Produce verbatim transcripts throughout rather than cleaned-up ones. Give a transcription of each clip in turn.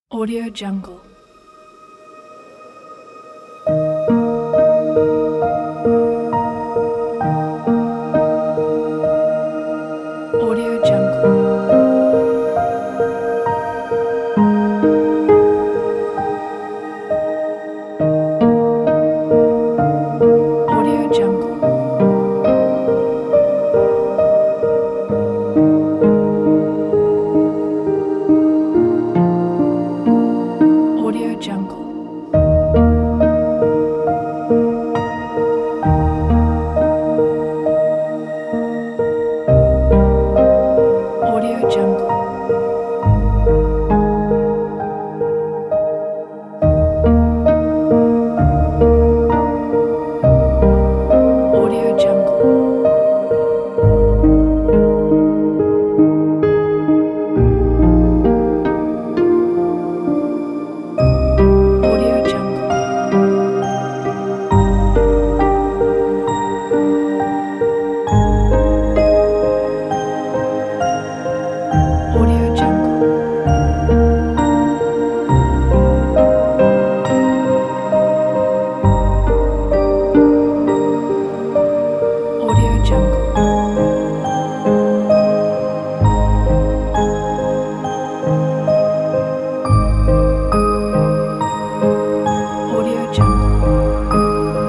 Audio Jungle. Audio Jungle. Audio Jungle. Audio Jungle. Audio Jungle. Audio Jungle. Audio Jungle. Audio Jungle. Audio Jungle. Audio Jungle.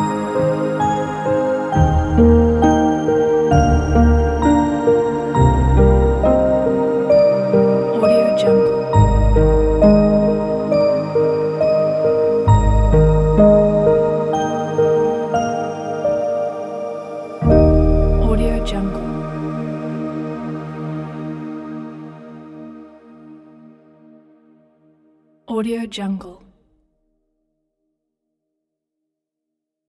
Audio Jungle. Audio Jungle. Audio Jungle.